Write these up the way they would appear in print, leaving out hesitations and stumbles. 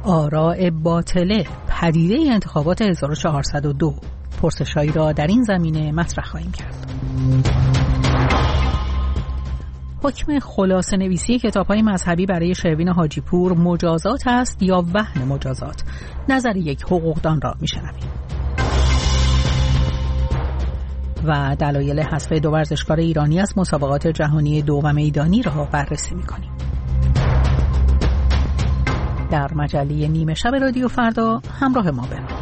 آراء باطله، پدیده انتخابات 1402. پرسش‌هایی را در این زمینه مطرح خواهیم کرد. حکم خلاصه نویسی کتاب‌های مذهبی برای شروین حاجی پور مجازات است یا وهن مجازات؟ نظر یک حقوقدان را می‌شنویم. و دلایل حذف 2 ورزشکار ایرانی از مسابقات جهانی 2 میدانی را بررسی می‌کنیم. در مجله نیمه شب رادیو فردا همراه ما بمانید.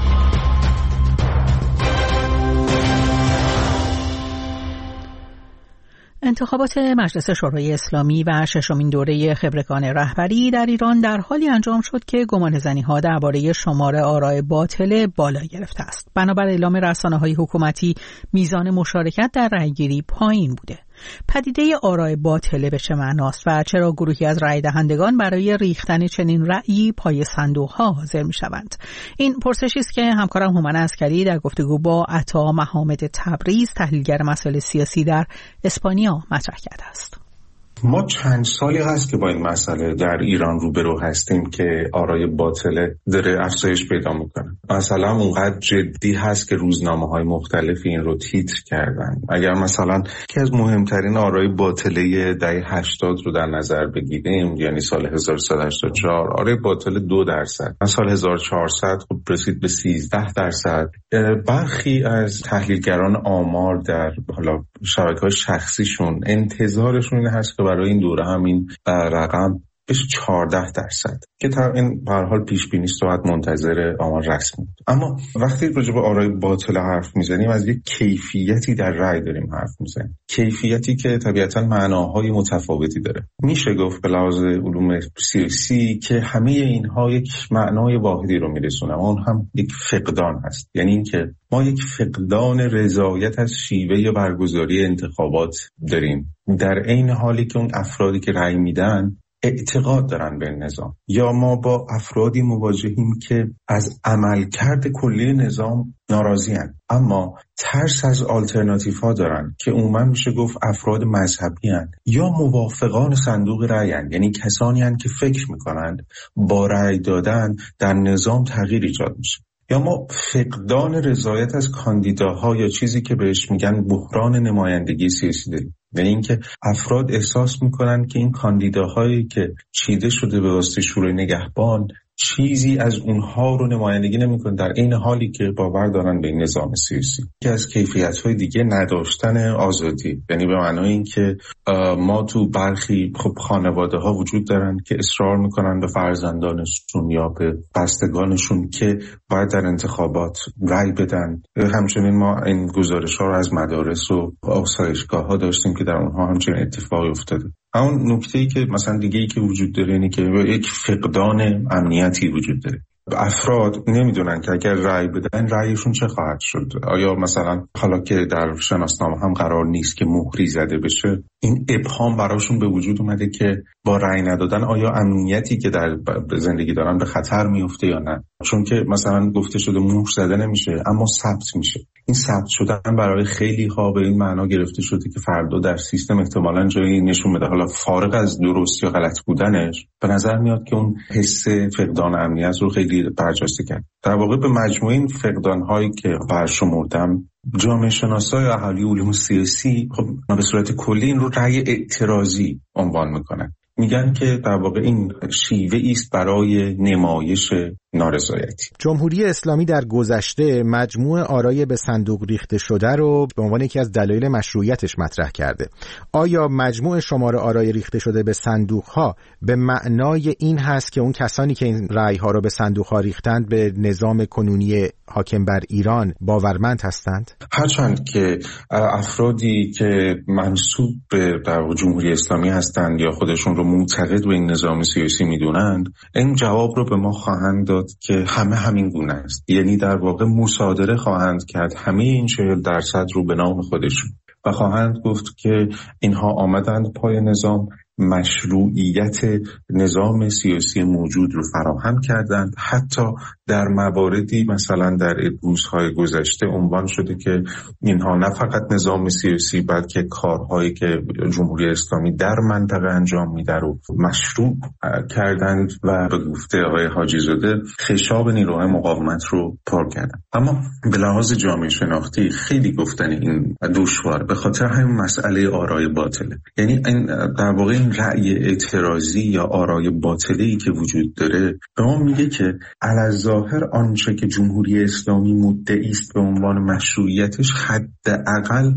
انتخابات مجلس شورای اسلامی و 6مین دوره خبرگان رهبری در ایران در حالی انجام شد که گمانه‌زنی‌ها درباره شمار آراء باطل بالا گرفته است. بنابر اعلام رسانه‌های حکومتی میزان مشارکت در رأیگیری پایین بوده. پدیده آراء باطله به چه معناست و چرا گروهی از رأی دهندگان برای ریختن چنین رأیی پای صندوق‌ها حاضر می‌شوند؟ این پرسشی است که همکارم هومن عسکری در گفتگو با عطا محمد تبریز، تحلیلگر مسائل سیاسی در اسپانیا، مطرح کرده است. ما چند سالی هست که با این مسئله در ایران روبرو هستیم که آرای باطله داره افزایش پیدا میکنه. مثلا اونقدر جدی هست که روزنامه‌های مختلف این رو تیتر کردن. اگر مثلا یکی از مهمترین آرای باطله دهه 80 رو در نظر بگیریم، یعنی سال 1184 آرای باطل 2%، سال 1400 خب رسید به 13%. برخی از تحلیلگران آمار در حالا شبکه‌های شخصیشون انتظارشون این هست که برای این دوره هم این رقم بشه 14%، که تا این به هر حال پیش بینی است و باید منتظر آمار رسمی بود. اما وقتی راجع به آرای باطل حرف میزنیم از یک کیفیتی در رأی داریم حرف میزنیم، کیفیتی که طبیعتاً معناهای متفاوتی داره. میشه گفت به لحاظ علوم سیاسی که همه اینها یک معنای واحدی رو میرسونه، اون هم یک فقدان هست. یعنی اینکه ما یک فقدان رضایت از شیوه برگزاری انتخابات داریم، در عین حالی که اون افرادی که رأی میدن اعتقاد دارن به نظام، یا ما با افرادی مواجهیم که از عملکرد کلی نظام ناراضی هستند اما ترس از آلترناتیف ها دارن که عموما میشه گفت افراد مذهبی هستند یا موافقان صندوق رأی هستند، یعنی کسانی هستند که فکر میکنند با رأی دادن در نظام تغییر ایجاد میشه. یا ما فقدان رضایت از کاندیداها یا چیزی که بهش میگن بحران نمایندگی سیاسی داریم، یعنی اینکه افراد احساس میکنن که این کاندیداهایی که چیده شده به واسطه شورای نگهبان چیزی از اونها رو نمایندگی نمیکنه، در این حالی که باور دارن به این نظام سیاسی. که از کیفیت‌های دیگه نداشتن آزادی، یعنی به معنای این که ما تو برخی خانواده‌ها وجود دارن که اصرار میکنن به فرزندانشون یا به بستگانشون که باید در انتخابات رأی بدن. همچنین ما این گزارش‌ها رو از مدارس و آسایشگاه‌ها داشتیم که در اونها همچنین اتفاقی افتاده. اون نکته‌ای که مثلا دیگه‌ای که وجود داره اینه که یک فقدان امنیتی وجود داره. افراد نمیدونن که اگر رأی بدن رأیشون چه خواهد شد. آیا مثلا حالا که در شناسنامه هم قرار نیست که مهری زده بشه، این ابهام براشون به وجود اومده که با رأی ندادن آیا امنیتی که در زندگی دارن به خطر میفته یا نه. چون که مثلا گفته شده مهر زده نمیشه اما ثبت میشه. این ثبت شدن برای خیلی ها به این معنا گرفته شده که فردا در سیستم احتمالاً جایی نشون بده، حالا فارغ از درست یا غلط بودنش، به نظر میاد که اون حس فقدان امنیت رو خیلی برجسته کرد. در واقع به مجموعه این فقدان‌هایی که برشمردم، جامعه شناسای اهالی علوم سیاسی خب به صورت کلی این رو رأی اعتراضی عنوان میکنن. میگن که در واقع این شیوه است برای نمایش نارضایتی. جمهوری اسلامی در گذشته مجموع آرای به صندوق ریخته شده رو به عنوان یکی از دلایل مشروعیتش مطرح کرده. آیا مجموع شمار آرای ریخته شده به صندوق‌ها به معنای این هست که اون کسانی که این رأی‌ها رو به صندوق‌ها ریختند به نظام کنونی حاکم بر ایران باورمند هستند؟ هرچند که افرادی که منسوب به در جمهوری اسلامی هستند یا خودشون رو معتقد به این نظام سیاسی میدونند، این جواب رو به ما خواهند داد که همه همین گونه است. یعنی در واقع مصادره خواهند کرد همه این 40% رو به نام خودشون و خواهند گفت که اینها آمدند پای نظام مشروعیت نظام سیاسی موجود رو فراهم کردند. حتی در مواردی مثلا در روزهای گذشته عنوان شده که اینها نه فقط نظام سیاسی بلکه کارهایی که جمهوری اسلامی در منطقه انجام میده رو مشروع کردند و به گفته آقای حاجی زاده خشاب نیروهای مقاومت رو پر کردند. اما به لحاظ جامعه شناختی خیلی گفتن این دشوار به خاطر همین مسئله آرای باطله. یعنی این در واقع این رأی اعتراضی یا آرای باطلی که وجود داره به ما میگه که علاوه آنچه که جمهوری اسلامی مدعی است به عنوان مشروعیتش حداقل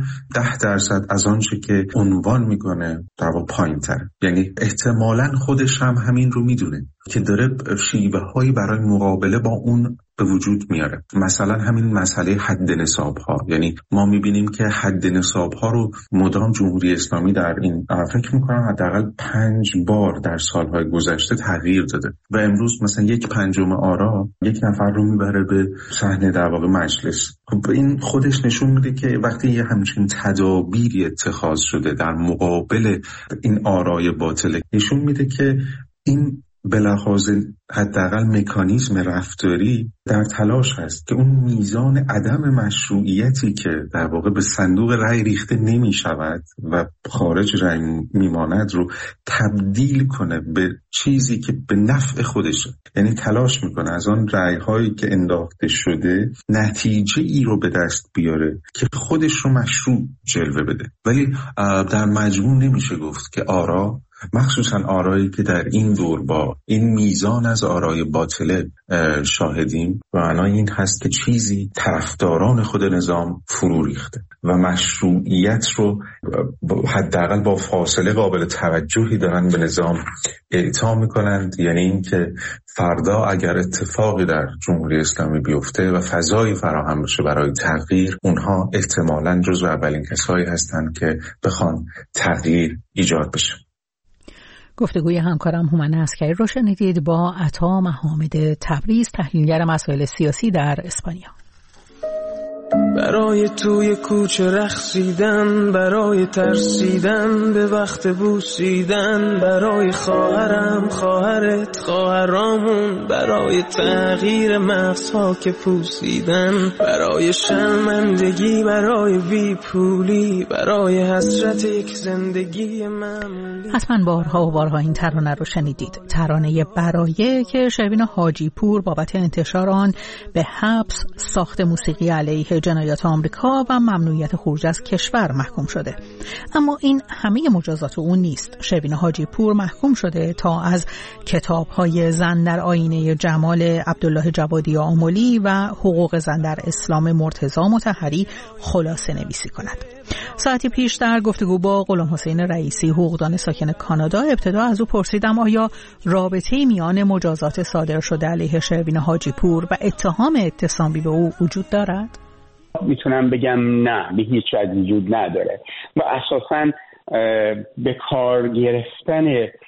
10% از آنچه که عنوان میکنه در واقع پایین‌تر. یعنی احتمالاً خودش هم همین رو میدونه که داره شیوه‌هایی برای مقابله با اون به وجود میاره. مثلا همین مسئله حد نصاب‌ها، یعنی ما میبینیم که حد نصاب‌ها رو مدام جمهوری اسلامی در این فکر میکنم حداقل 5 بار در سالهای گذشته تغییر داده و امروز مثلا 1/5 آرا یک نفر رو میبره به صحنه در واقع مجلس. خب این خودش نشون میده که وقتی یه همچین تدابیری اتخاذ شده در مقابل این آرای باطل، نشون میده که این به لحاظ حداقل مکانیزم رفتاری در تلاش هست که اون میزان عدم مشروعیتی که در واقع به صندوق رأی ریخته نمی شود و خارج رأی میماند رو تبدیل کنه به چیزی که به نفع خودشه. یعنی تلاش میکنه از آن رأی هایی که انداخته شده نتیجه ای رو به دست بیاره که خودش رو مشروع جلوه بده. ولی در مجموع نمیشه گفت که آرا، مخصوصا آرایی که در این دور با این میزان از آرای باطله شاهدیم، معنای این هست که چیزی طرفداران خود نظام فرو ریخته و مشروعیت رو حداقل با فاصله قابل توجهی دارن به نظام اعطا میکنند. یعنی این که فردا اگر اتفاقی در جمهوری اسلامی بیفته و فضایی فراهم بشه برای تغییر، اونها احتمالاً جزو اولین کسایی هستند که بخوان تغییر ایجاد بشه. گفتگوی همکارم هومن عسکری رو شنیدید با عطا محمد تبریز، تحلیلگر مسائل سیاسی در اسپانیا. برای توی کوچه رقصیدن، برای ترسیدن به وقت بوسیدن، برای خواهرم خواهرت خواهرامون، برای تغییر مغزها که پوسیدن، برای شرمندگی، برای بیپولی، برای حسرت یک زندگی معمولی. حتما بارها و بارها این ترانه رو شنیدید. ترانه برایه که شروین حاجی پور بابت انتشار آن به حبس، ساخت موسیقی علیه جنایات آمریکا و ممنوعیت خروج از کشور محکوم شده. اما این همه مجازات او نیست. شروین حاجی پور محکوم شده تا از کتاب‌های زن در آینه جمال عبدالله جوادی آملی و حقوق زن در اسلام مرتضی مطهری خلاصه نویسی کند. ساعتی پیش در گفتگو با غلام حسین رئیسی، حقوقدان ساکن کانادا، ابتدا از او پرسیدم آیا رابطه میان مجازات صادر شده علیه شروین حاجی پور و اتهام اتصامی به او وجود دارد؟ میتونم بگم نه، به هیچ وجه وجود نداره و اساساً به کار گرفتن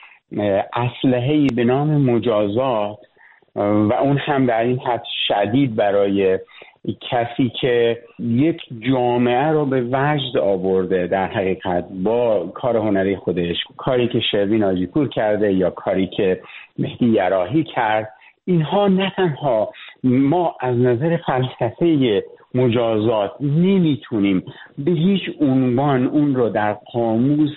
اسلحه‌ای به نام مجازات و اون هم در این حد شدید برای کسی که یک جامعه رو به وجد آورده در حقیقت با کار هنری خودش، کاری که شروین حاجی پور کرده یا کاری که مهدی یراحی کرد، اینها نه تنها ما از نظر فلسفه مجازات نمیتونیم به هیچ عنوان اون رو در قاموس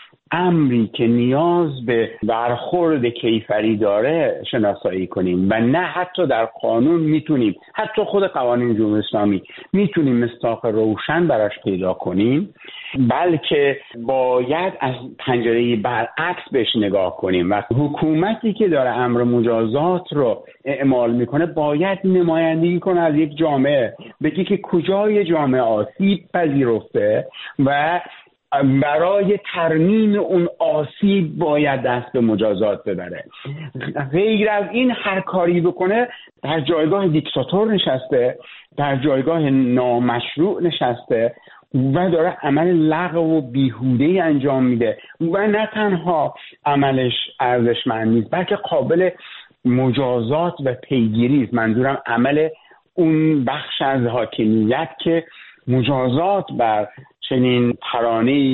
امری که نیاز به برخورد کیفری داره شناسایی کنیم و نه حتی در قانون میتونیم، حتی خود قوانین جمهوری اسلامی میتونیم مصداق روشن براش پیدا کنیم، بلکه باید از پنجره برعکس بهش نگاه کنیم و حکومتی که داره امر مجازات رو اعمال میکنه باید نمایندگی کنه از یک جامعه، بگی که کجای جامعه آسیب پذیرفته و برای ترمیم اون آسیب باید دست به مجازات ببره. غیر از این هر کاری بکنه در جایگاه دیکتاتور نشسته، در جایگاه نامشروع نشسته و داره عمل لغو و بیهوده‌ای انجام میده و نه تنها عملش ارزشمند نیست بلکه قابل مجازات و پیگیری است. منظورم عمل اون بخش از حاکمیت که مجازات بر چنین ترانه‌ای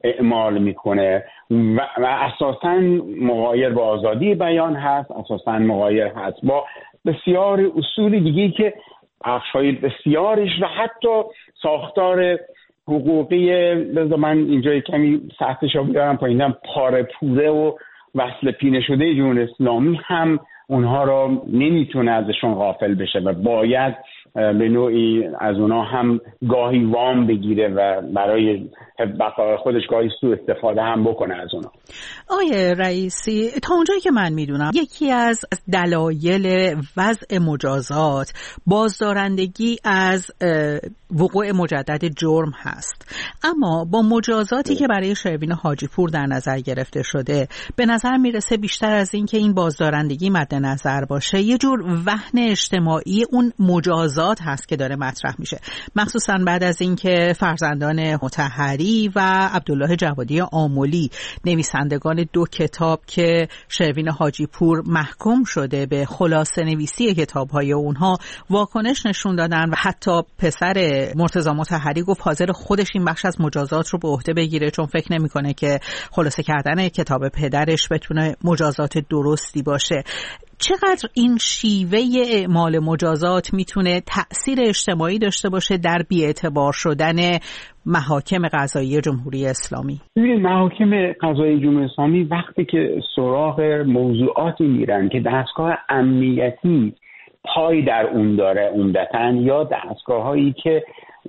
اعمال میکنه و اساساً مغایر با آزادی بیان هست، اساساً مغایر هست با بسیار اصول دیگه‌ای که بخش‌های بسیارش و حتی ساختار حقوقی، من اینجا کمی سطحش رو بیارم پایین، پاره پوره و وصل پینه شده جمهوری اسلامی هم اونها رو نمیتونه ازشون غافل بشه و باید به نوعی از اونها هم گاهی وام بگیره و برای بقای خودش گاهی سوء استفاده هم بکنه از اونها. آقای رئیسی، تا اونجایی که من میدونم یکی از دلایل وضع مجازات بازدارندگی از وقوع مجدد جرم هست، اما با مجازاتی که برای شروین حاجی پور در نظر گرفته شده به نظر میرسه بیشتر از این که این بازدارندگی مد نظر باشه یه جور وهن اجتماعی اون مجازات هست که داره مطرح میشه، مخصوصا بعد از اینکه فرزندان مطهری و عبدالله جوادی آملی، نویسندگان 2 کتاب که شروین حاجی پور محکوم شده به خلاصه نویسی کتاب‌های اونها، واکنش نشون دادن و حتی پسر مرتضی مطهری گفت حاضر خودش این بخش از مجازات رو به عهده بگیره چون فکر نمی‌کنه که خلاصه کردن کتاب پدرش بتونه مجازات درستی باشه. چقدر این شیوه اعمال مجازات میتونه تأثیر اجتماعی داشته باشه در بی‌اعتبار شدن محاکم قضایی جمهوری اسلامی؟ ببینید، محاکم قضایی جمهوری اسلامی وقتی که سراغ موضوعاتی میرن که دستگاه امنیتی پای در اون داره عمدتاً، یا دستگاه هایی که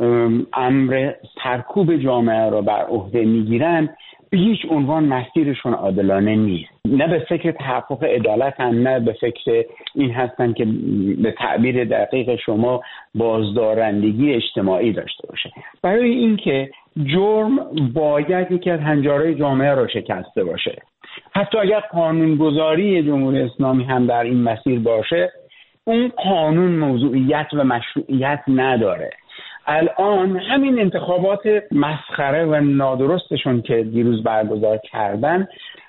امر سرکوب جامعه رو بر عهده میگیرن، به هیچ عنوان مسیرشون عادلانه نیست. نه به فکر تحقق عدالت هم، نه به فکر این هستن که به تعبیر دقیق شما بازدارندگی اجتماعی داشته باشه. برای اینکه جرم باید یکی از حنجرهای جامعه رو شکسته باشه، حتی اگر قانونگذاری جمهوری اسلامی هم در این مسیر باشه، اون قانون موضوعیت و مشروعیت نداره. الان همین انتخابات مسخره و نادرستشون که دیروز برگزار کردن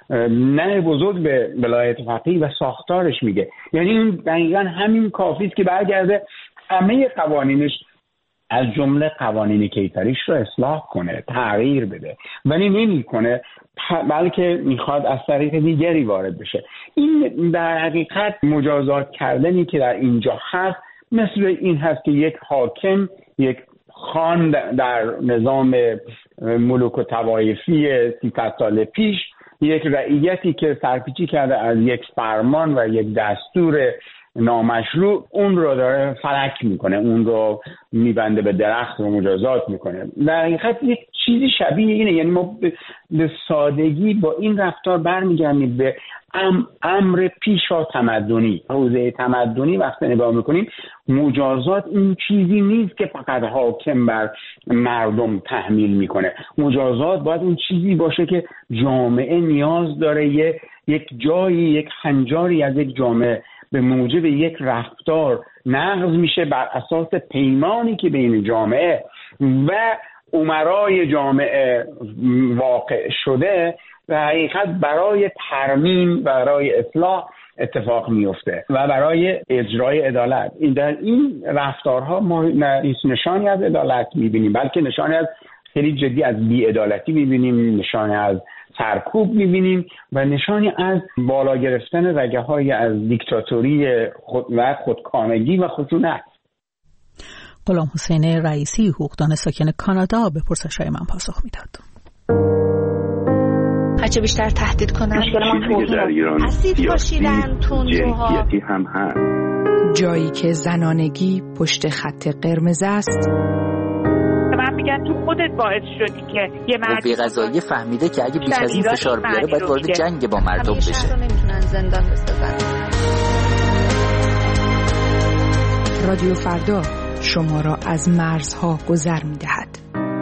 نه بزرگ به ولایت فقیه و ساختارش میگه، یعنی این دقیقا همین کافی است که برگرده همه قوانینش از جمله قوانین کیفریش رو اصلاح کنه، تغییر بده، ولی نمی‌کنه، بلکه میخواد از طریق دیگری وارد بشه. این در حقیقت مجازات کردنی که در اینجا هست مثل این هست که یک حاکم، یک خان در نظام ملوک و طوایفی 300 سال پیش، یک رعیتی که سرپیچی کرده از یک فرمان و یک دستور نامشروع، اون رو داره فلک میکنه، اون رو میبنده به درخت و مجازات میکنه. در حقیقت یک چیزی شبیه اینه، یعنی ما به سادگی با این رفتار برمیگردیم به امر پیشا تمدنی، حوزه تمدنی. وقتی نگاه میکنیم مجازات این چیزی نیست که فقط حاکم بر مردم تحمیل میکنه. مجازات باید اون چیزی باشه که جامعه نیاز داره، یک جایی، یک هنجاری از یک جامعه به موجب یک رفتار نقض میشه بر اساس پیمانی که بین جامعه و امرای جامعه واقع شده و حقیقت برای ترمیم، برای اصلاح اتفاق میفته و برای اجرای عدالت. در این رفتارها ما نشانی از عدالت میبینیم، بلکه نشانی از خیلی جدی از بی‌عدالتی میبینیم، نشانی از سرکوب میبینیم و نشانی از بالا گرفتن رگه‌های از دیکتاتوری و خودکامگی و خشونت. غلام حسین رئیسی، حقوقدان ساکن کانادا، به پرسش‌های من پاسخ میداد. هرچه بیشتر تهدید کنن اسید پاشیدن، جنسیتی هم هست. جایی که زنانگی پشت خط قرمز است. من میگن تو خودت باعث شدی که یه مرد قوه قضاییه فهمیده که اگه بیش از این فشار بیاره باید وارد جنگ با مردم بشه. نمیتونن زندان بسازن. رادیو فردا شما را از مرزها گذر میدهد.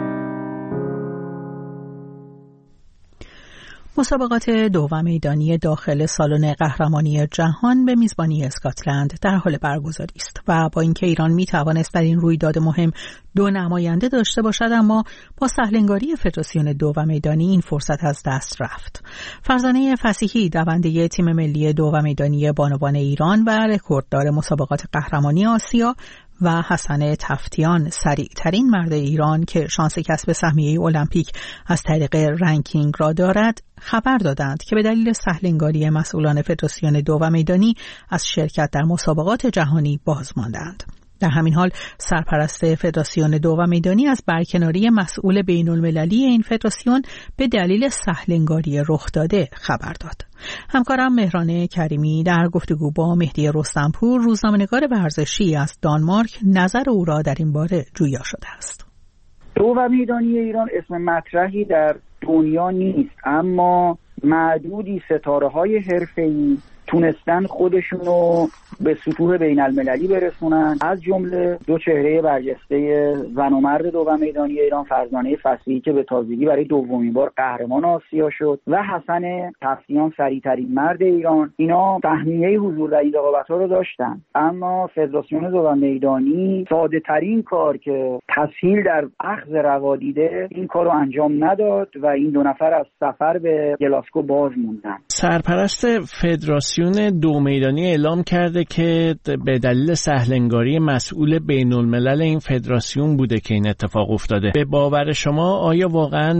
مسابقات دوم میدانی داخل سالن قهرمانی جهان به میزبانی اسکاتلند در حال برگزاری است و با اینکه ایران میتوانست در این رویداد مهم 2 نماینده داشته باشد، اما با سهلنگاری فدراسیون دوم میدانی این فرصت از دست رفت. فرزانه فصیحی، دونده تیم ملی دوم میدانی بانوان ایران و رکورددار مسابقات قهرمانی آسیا، و حسن تفتیان، سریعترین مرد ایران که شانس کسب سهمیه المپیک از طریق رنکینگ را دارد، خبر دادند که به دلیل سهل‌انگاری مسئولان فدراسیون دو و میدانی از شرکت در مسابقات جهانی باز ماندند. در همین حال سرپرست فدراسیون دو و میدانی از برکناری مسئول بین‌المللی این فدراسیون به دلیل سهل‌انگاری رخ داده خبر داد. همکارم مهران کریمی در گفتگو با مهدی رستمپور، روزنامه‌نگار ورزشی از دانمارک، نظر او را در این باره جویا شده است. دو و میدانی ایران اسم مطرحی در دنیا نیست، اما معدودی ستاره‌های حرفه‌ای تونستن خودشونو به سطوح بین المللی برسونن، از جمله دو چهره برجسته زن و مرد دو و میدانی ایران، فرزانه فصیحی که به تازگی برای دومین بار قهرمان آسیا شد و حسن تفتیان، سریعترین مرد ایران. اینا سهمیه حضور در این رقابت‌ها رو داشتن، اما فدراسیون دو و میدانی ساده ترین کار که تسهیل در اخذ روادیده این کار رو انجام نداد و این دو نفر از سفر به گلاسکو باز موندن. سرپرست فدراسیون دو میدانی اعلام کرده که به دلیل سهل‌انگاری مسئول بین‌الملل این فدراسیون بوده که این اتفاق افتاده. به باور شما آیا واقعا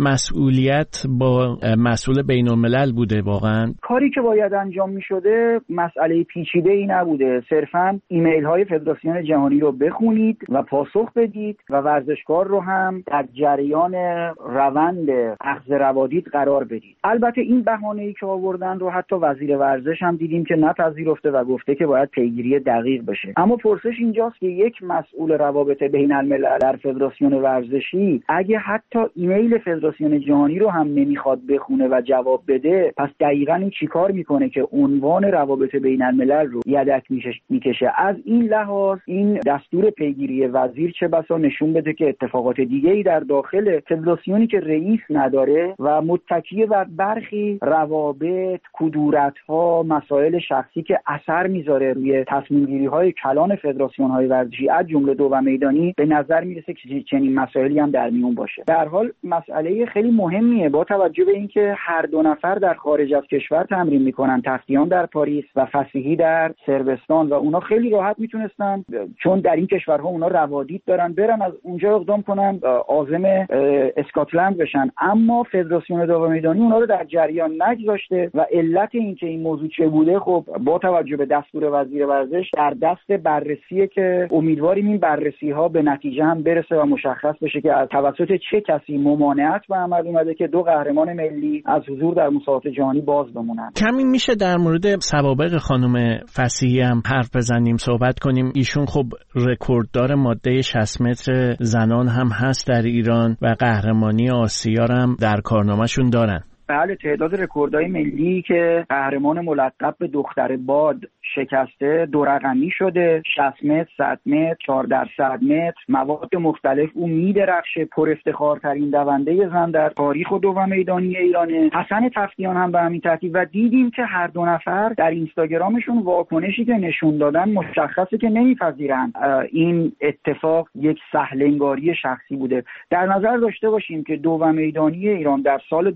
مسئولیت با مسئول بین‌الملل بوده؟ واقعا کاری که باید انجام می‌شده مسئله پیچیده‌ای نبوده، صرفاً ایمیل‌های فدراسیون جهانی رو بخونید و پاسخ بدید و ورزشکار رو هم در جریان روند اخذ روادید قرار بدید. البته این بهانه‌ای که آوردن رو حتی وزیر ورزش هم دیدیم که نپذیرفته و گفته که باید پیگیری دقیق بشه. اما پرسش اینجاست که یک مسئول روابط بین الملل در فدراسیون ورزشی اگه حتی ایمیل فدراسیون جهانی رو هم نمیخواد بخونه و جواب بده، پس دقیقاً این چیکار میکنه که عنوان روابط بین الملل رو یدک میکشه؟ از این لحاظ این دستور پیگیری وزیر چه بسا نشون بده که اتفاقات دیگه‌ای در داخل فدراسیونی که رئیس نداره و متکی بر برخی روابط، کدورت‌ها، مسائل شخصی که اثر میذاره روی تصمیم‌گیری‌های کلان فدراسیون‌های ورزشی از جمله دو و میدانی، به نظر میرسه که چنین مسائلی هم در میون باشه. در حال مسئله خیلی مهمیه با توجه به اینکه هر دو نفر در خارج از کشور تمرین میکنن، تفتیان در پاریس و فصیحی در صربستان، و اونا خیلی راحت میتونستن، چون در این کشورها اونا روادید دارن، برن از اونجا اقدام کنن عازم اسکاتلند بشن. اما فدراسیون دو و میدانی اونا رو در جریان نگذاشته و علت اینکه این موضوع چه بوده خب با توجه به دستور وزیر ورزش در دست بررسیه که امیدواریم این بررسی ها به نتیجه هم برسه و مشخص بشه که از توسط چه کسی ممانعت به عمل اومده که دو قهرمان ملی از حضور در مسابقات جهانی باز بمونن. کمی میشه در مورد سوابق خانم فصیحی هم حرف بزنیم، صحبت کنیم. ایشون خب رکورددار ماده 60 متر زنان هم هست در ایران و قهرمانی آسیا هم در کارنامه‌شون دارن. بله، تعداد رکوردهای ملی که قهرمان ملقب به دختر باد شکسته دو رقمی شده. 60 متر، 100 متر، 4x100 متر، مواد مختلف. او میدرخشه، پر افتخارترین دونده زن در تاریخ دو و میدانی ایرانه. حسن تفتیان هم به همین ترتیب و دیدیم که هر دو نفر در اینستاگرامشون واکنشی که نشون دادن مشخصه که نمیپذیرن این اتفاق یک سهل‌انگاری شخصی بوده. در نظر داشته باشیم که دو و میدانی ایران در سال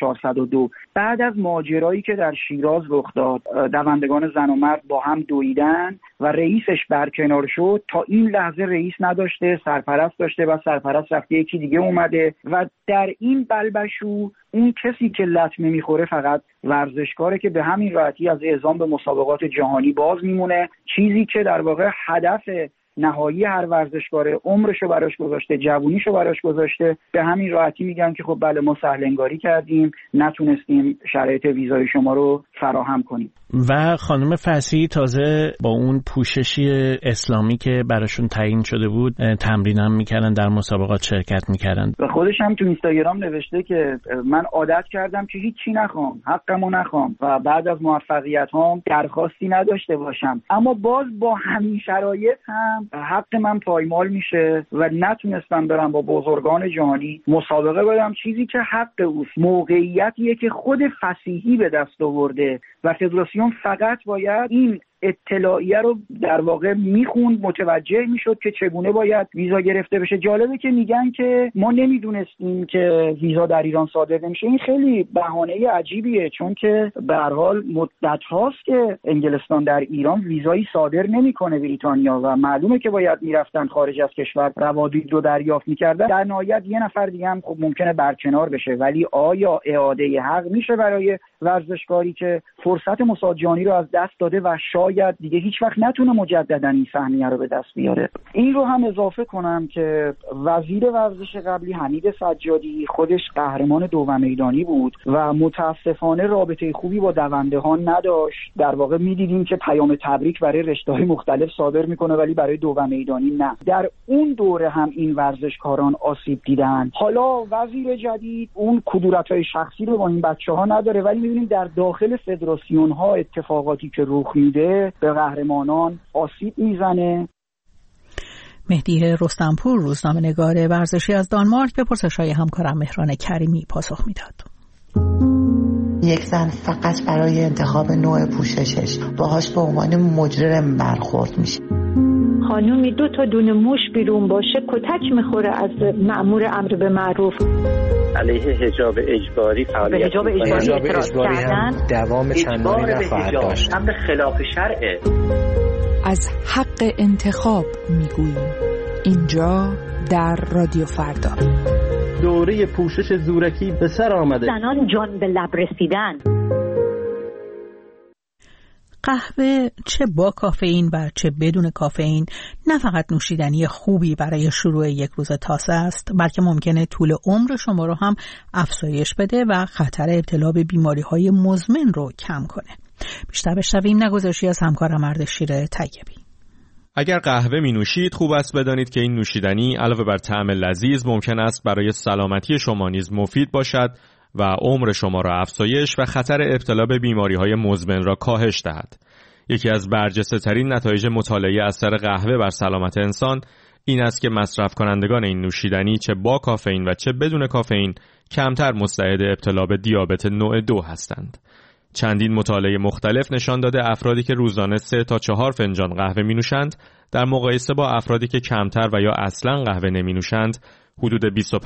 1402 بعد از ماجرایی که در شیراز رخ داد، دوندگان زن و مرد با هم دویدن و رئیسش برکنار شد، تا این لحظه رئیس نداشته، سرپرست داشته و سرپرست رفته یکی دیگه اومده و در این بلبشو اون کسی که لطمه میخوره فقط ورزشکاره که به همین راحتی از اعزام به مسابقات جهانی باز میمونه. چیزی که در واقع هدف نهایی هر ورزشکاره، عمرشو براش گذاشته، جوونیشو براش گذاشته، به همین راحتی میگن که خب بله ما سهل‌انگاری کردیم، نتونستیم شرایط ویزای شما رو فراهم کنیم. و خانم فصیحی تازه با اون پوششی اسلامی که براشون تعیین شده بود تمرین هم میکردن، در مسابقات شرکت میکردن. و خودش هم تو اینستاگرام نوشته که من عادت کردم که هیچی نخوام، حقمو نخوام و بعد از موفقیت هام درخواستی نداشته باشم، اما باز با همین شرایط هم حق من پایمال میشه و نتونستم برم با بزرگان جهانی مسابقه بدم، چیزی که حق اوست. موقعیتیه که خود فصیحی به دست آورده و فدراسیون فقط باید این اطلاعیه رو در واقع میخوند، متوجه میشد که چگونه باید ویزا گرفته بشه. جالبه که میگن که ما نمیدونستیم که ویزا در ایران صادر نمیشه. این خیلی بهانه عجیبیه، چون که به هر حال مدت هاست که انگلستان در ایران ویزایی صادر نمیکنه بریتانیا و معلومه که باید میرفتن خارج از کشور روابط رو دریافت میکردن. در نهایت یه نفر دیگه هم خب ممکنه برکنار بشه، ولی آیا اعاده حق میشه برای ورزشکاری که فرصت مساجانی رو از دست داده و شاید دیگه هیچ وقت نتونه مجددا این سهمیه رو به دست بیاره؟ این رو هم اضافه کنم که وزیر ورزش قبلی حمید سجادی خودش قهرمان دوم میدانی بود و متاسفانه رابطه خوبی با دوندهان نداشت. در واقع می‌دیدیم که پیام تبریک برای رشته‌های مختلف صادر میکنه ولی برای دوم میدانی نه. در اون دوره هم این ورزشکاران آسیب دیدن. حالا وزیر جدید اون کدورت‌های شخصی رو با این بچه‌ها نداره، ولی می‌بینیم در داخل فدراسیون‌ها اتفاقاتی که رخ میده به قهرمانان آسیب میزنه. مهدی رستمپور، روزنامه‌نگار ورزشی از دانمارک، به پرسش‌های همکارم مهران کریمی پاسخ میداد. یک زن فقط برای انتخاب نوع پوششش باهاش به عنوان مجرم برخورد میشه. خانومی 2 تا دونه موش بیرون باشه کتک میخوره از مأمور امر به معروف. علیه حجاب اجباری فعالیت حجاب اجباری هم دوام چندانی نخواهد داشت. امر خلاف شرعه. از حق انتخاب میگوییم اینجا در رادیو فردا. دوره پوشش زورکی به سر آمده. زنان جان به لب رسیدن. قهوه چه با کافئین و چه بدون کافئین نه فقط نوشیدنی خوبی برای شروع یک روز تازه است، بلکه ممکنه طول عمر شما رو هم افزایش بده و خطر ابتلا به بیماری‌های مزمن رو کم کنه. بیشتر بشنویم نگذشتی از همکارم اردشیر طیبی. اگر قهوه می نوشید خوب است بدانید که این نوشیدنی علاوه بر طعم لذیذ ممکن است برای سلامتی شما نیز مفید باشد و عمر شما را افزایش و خطر ابتلا به بیماری‌های مزمن را کاهش دهد. یکی از برجسته‌ترین نتایج مطالعه اثر قهوه بر سلامت انسان این است که مصرف کنندگان این نوشیدنی چه با کافئین و چه بدون کافئین کمتر مستعد ابتلا به دیابت نوع 2 هستند. چندین مطالعه مختلف نشان داده افرادی که روزانه 3 تا 4 فنجان قهوه می‌نوشند در مقایسه با افرادی که کمتر و یا اصلاً قهوه نمی‌نوشند حدود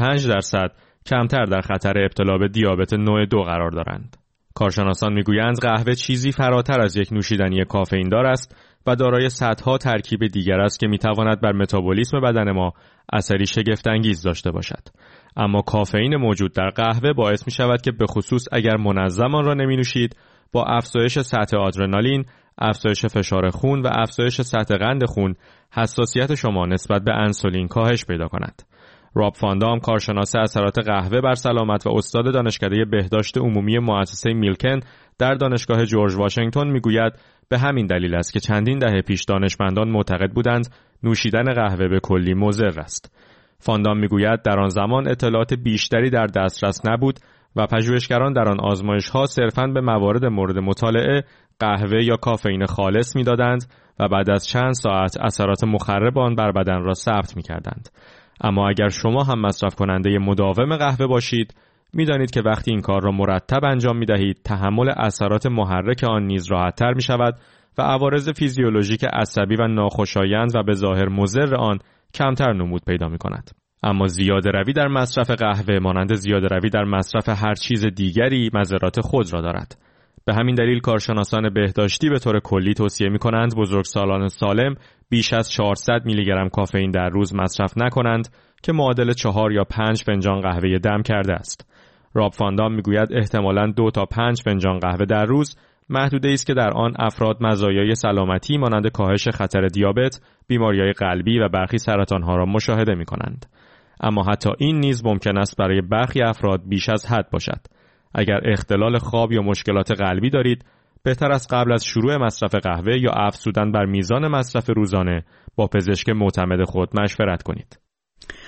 25% کمتر در خطر ابتلا به دیابت نوع 2 قرار دارند. کارشناسان میگویند قهوه چیزی فراتر از یک نوشیدنی کافئین دار است و دارای صدها ترکیب دیگر است که میتواند بر متابولیسم بدن ما اثری شگفت‌انگیز داشته باشد. اما کافئین موجود در قهوه باعث می شود که به خصوص اگر منظم آن را نمی نوشید با افزایش سطح آدرنالین، افزایش فشار خون و افزایش سطح قند خون حساسیت شما نسبت به انسولین کاهش پیدا کند. راب فاندام، کارشناس اثرات قهوه بر سلامت و استاد دانشکده بهداشت عمومی مؤسسه میلکن در دانشگاه جورج واشنگتن میگوید به همین دلیل است که چندین دهه پیش دانشمندان معتقد بودند نوشیدن قهوه به کلی مضر است. فاندام میگوید در آن زمان اطلاعات بیشتری در دسترس نبود و پژوهشگران در آن آزمایش‌ها صرفاً به موارد مورد مطالعه قهوه یا کافئین خالص میدادند و بعد از چند ساعت اثرات مخرب آن بر بدن را ثبت میکردند. اما اگر شما هم مصرف کننده مداوم قهوه باشید، می‌دانید که وقتی این کار را مرتب انجام می‌دهید، تحمل اثرات محرک آن نیز راحت‌تر می‌شود و عوارض فیزیولوژیک عصبی و ناخوشایند و به ظاهر مضر آن کمتر نمود پیدا می‌کند. اما زیاده روی در مصرف قهوه مانند زیاده روی در مصرف هر چیز دیگری مضرات خود را دارد. به همین دلیل کارشناسان بهداشتی به طور کلی توصیه می‌کنند بزرگسالان سالم بیش از 400 میلی گرم کافئین در روز مصرف نکنند که معادل 4 یا 5 فنجان قهوه دم کرده است. راب فاندام میگوید احتمالاً 2 تا 5 فنجان قهوه در روز محدوده‌ای است که در آن افراد مزایای سلامتی مانند کاهش خطر دیابت، بیماری‌های قلبی و برخی سرطان‌ها را مشاهده می‌کنند. اما حتی این نیز ممکن است برای برخی افراد بیش از حد باشد. اگر اختلال خواب یا مشکلات قلبی دارید، بهتر است قبل از شروع مصرف قهوه یا افزودن بر میزان مصرف روزانه با پزشک معتمد خود مشورت کنید.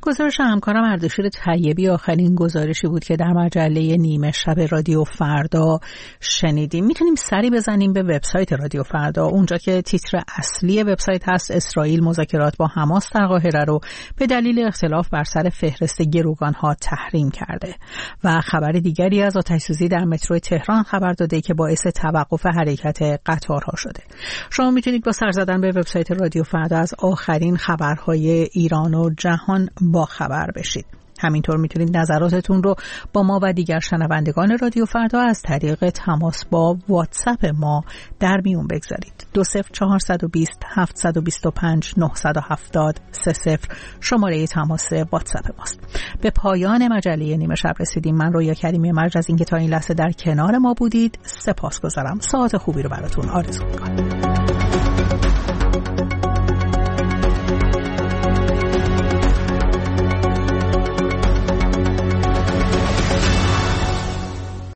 گزارش همکارم اردشیر طیبی آخرین گزارشی بود که در مجله نیمه شب رادیو فردا شنیدیم. میتونیم سری بزنیم به وبسایت رادیو فردا، اونجا که تیتر اصلی وبسایت هست اسرائیل مذاکرات با حماس در قاهره رو به دلیل اختلاف بر سر فهرست گروگان‌ها تحریم کرده و خبر دیگری از آتش‌سوزی در مترو تهران خبر داده که باعث توقف حرکت قطارها شده. شما میتونید با سر زدن به وبسایت رادیو فردا از آخرین خبرهای ایران و جهان با خبر بشید. همینطور میتونید نظراتتون رو با ما و دیگر شنوندگان رادیو فردا از طریق تماس با واتساپ ما در میون بگذارید. 20420 725 970 30 شماره تماس واتساپ ماست. به پایان مجله نیمه شب رسیدیم. من رویا کریمی مرج از اینکه تا این لحظه در کنار ما بودید سپاسگزارم. ساعت خوبی رو براتون آرزو می‌کنم.